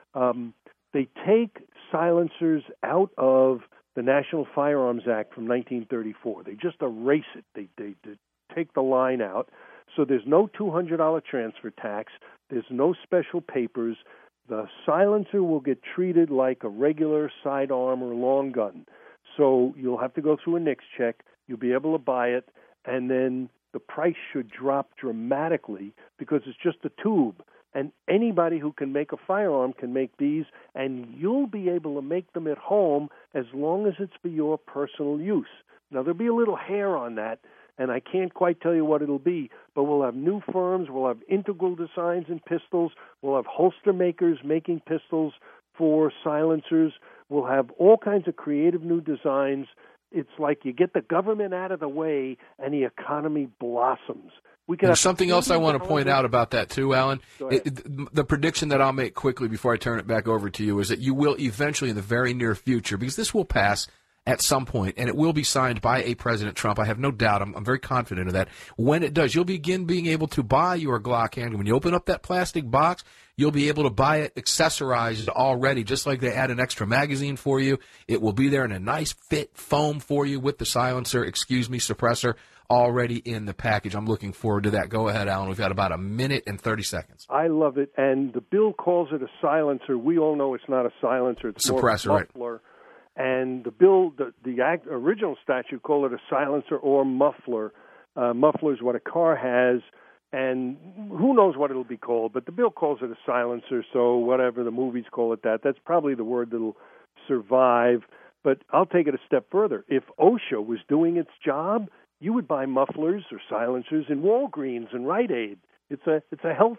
They take silencers out of the National Firearms Act from 1934. They just erase it. They take the line out. So there's no $200 transfer tax. There's no special papers. The silencer will get treated like a regular sidearm or long gun. So you'll have to go through a NICS check. You'll be able to buy it, and then the price should drop dramatically because it's just a tube. And anybody who can make a firearm can make these, and you'll be able to make them at home as long as it's for your personal use. Now, there'll be a little hair on that, and I can't quite tell you what it'll be, but we'll have new firms, we'll have integral designs in pistols, we'll have holster makers making pistols for silencers, we'll have all kinds of creative new designs. It's like you get the government out of the way and the economy blossoms. There's something else I want to point out about that, too, Alan. The prediction that I'll make quickly before I turn it back over to you is that you will eventually, in the very near future, because this will pass at some point, and it will be signed by a President Trump. I have no doubt. I'm very confident of that. When it does, you'll begin being able to buy your Glock handgun. When you open up that plastic box, you'll be able to buy it accessorized already, just like they add an extra magazine for you. It will be there in a nice fit foam for you with the silencer, suppressor, already in the package. I'm looking forward to that. Go ahead, Alan. We've got about a minute and 30 seconds. I love it. And the bill calls it a silencer. We all know it's not a silencer. It's suppressor, more muffler. Right. And the bill, the original statute called it a silencer or muffler. Muffler is what a car has, and who knows what it'll be called, but the bill calls it a silencer, so whatever the movies call it that's probably the word that'll survive. But I'll take it a step further. If OSHA was doing its job, you would buy mufflers or silencers in Walgreens and Rite Aid. It's a health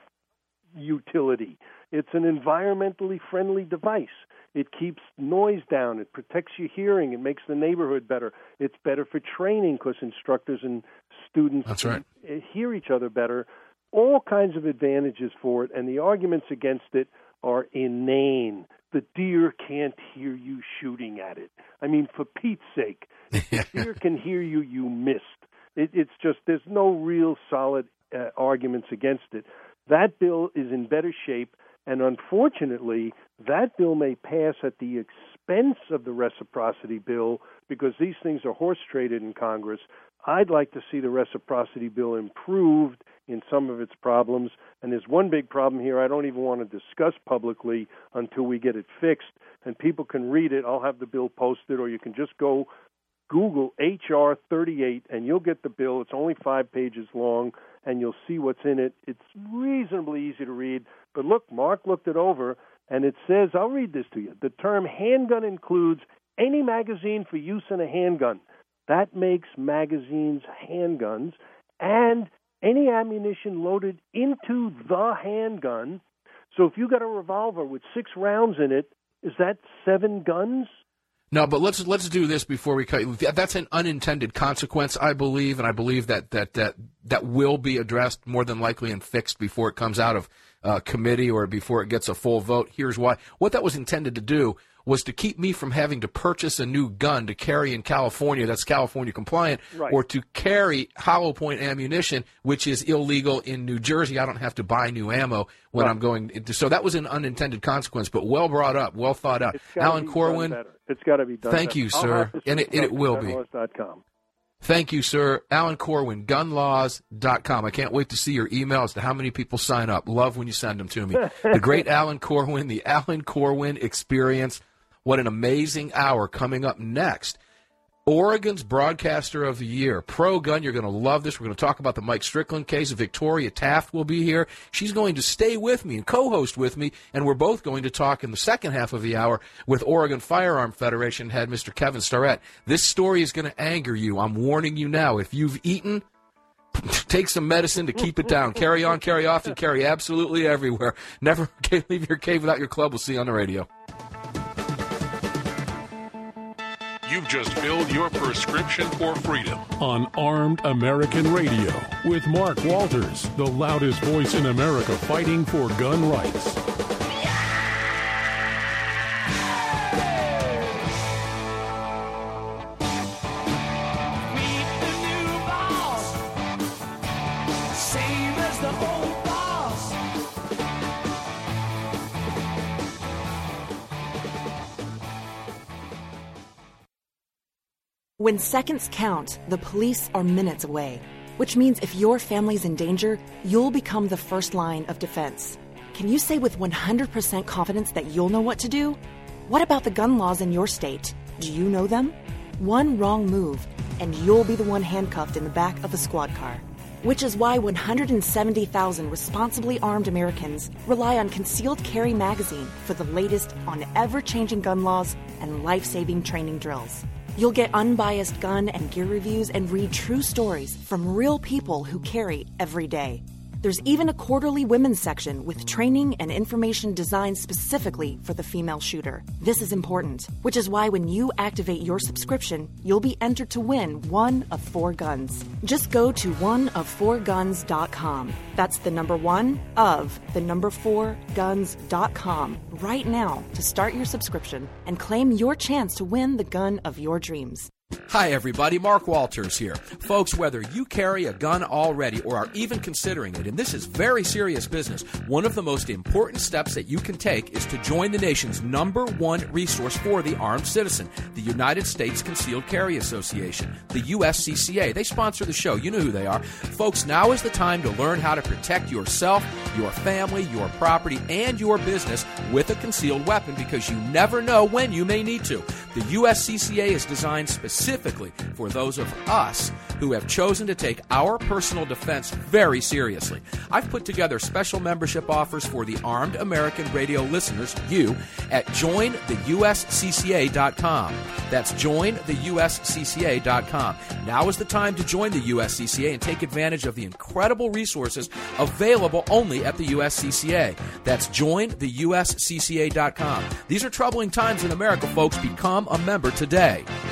utility. It's an environmentally friendly device. It keeps noise down. It protects your hearing. It makes the neighborhood better. It's better for training because instructors and students hear each other better. all kinds of advantages for it, and the arguments against it are inane. The deer can't hear you shooting at it. I mean, for Pete's sake, the deer can hear you, you missed. It's just, there's no real solid arguments against it. That bill is in better shape, and unfortunately, that bill may pass at the expense of the reciprocity bill because these things are horse-traded in Congress. I'd like to see the reciprocity bill improved in some of its problems, and there's one big problem here I don't even want to discuss publicly until we get it fixed, and people can read it. I'll have the bill posted, or you can just go Google H.R. 38, and you'll get the bill. It's only 5 pages long, and you'll see what's in it. It's reasonably easy to read, but look, Mark looked it over, and it says, I'll read this to you, the term handgun includes any magazine for use in a handgun. That makes magazines handguns, and any ammunition loaded into the handgun. So if you got a revolver with 6 rounds in it, is that 7 guns? No, but let's do this before we cut. That's an unintended consequence, I believe, and I believe that will be addressed more than likely and fixed before it comes out of committee or before it gets a full vote. Here's why. What that was intended to do was to keep me from having to purchase a new gun to carry in California that's California compliant, right, or to carry hollow point ammunition, which is illegal in New Jersey. I don't have to buy new ammo when I'm going into, so that was an unintended consequence, but well brought up, well thought out. Alan Corwin, it's got to be done. Thank you, sir, and it will be. Thank you, sir. Alan Corwin, gunlaws.com. I can't wait to see your email as to how many people sign up. Love when you send them to me. The great Alan Corwin, the Alan Corwin Experience. What an amazing hour coming up next. Oregon's Broadcaster of the Year, pro-gun. You're going to love this. We're going to talk about the Mike Strickland case. Victoria Taft will be here. She's going to stay with me and co-host with me, and we're both going to talk in the second half of the hour with Oregon Firearm Federation head Mr. Kevin Starrett. This story is going to anger you. I'm warning you now. If you've eaten, take some medicine to keep it down. Carry on, carry often, carry absolutely everywhere. Never leave your cave without your club. We'll see you on the radio. You've just filled your prescription for freedom on Armed American Radio with Mark Walters, the loudest voice in America fighting for gun rights. When seconds count, the police are minutes away, which means if your family's in danger, you'll become the first line of defense. Can you say with 100% confidence that you'll know what to do? What about the gun laws in your state? Do you know them? One wrong move, and you'll be the one handcuffed in the back of a squad car. Which is why 170,000 responsibly armed Americans rely on Concealed Carry Magazine for the latest on ever-changing gun laws and life-saving training drills. You'll get unbiased gun and gear reviews and read true stories from real people who carry every day. There's even a quarterly women's section with training and information designed specifically for the female shooter. This is important, which is why when you activate your subscription, you'll be entered to win one of 4 guns. Just go to oneof4guns.com. That's the number 1 of the number 4guns.com right now to start your subscription and claim your chance to win the gun of your dreams. Hi, everybody. Mark Walters here. Folks, whether you carry a gun already or are even considering it, and this is very serious business, one of the most important steps that you can take is to join the nation's number 1 resource for the armed citizen, the United States Concealed Carry Association, the USCCA. They sponsor the show. You know who they are. Folks, now is the time to learn how to protect yourself, your family, your property, and your business with a concealed weapon because you never know when you may need to. The USCCA is designed specifically for those of us who have chosen to take our personal defense very seriously. I've put together special membership offers for the Armed American Radio listeners, you, at jointheuscca.com. That's jointheuscca.com. Now is the time to join the USCCA and take advantage of the incredible resources available only at the USCCA. That's jointheuscca.com. These are troubling times in America, folks. Become a member today.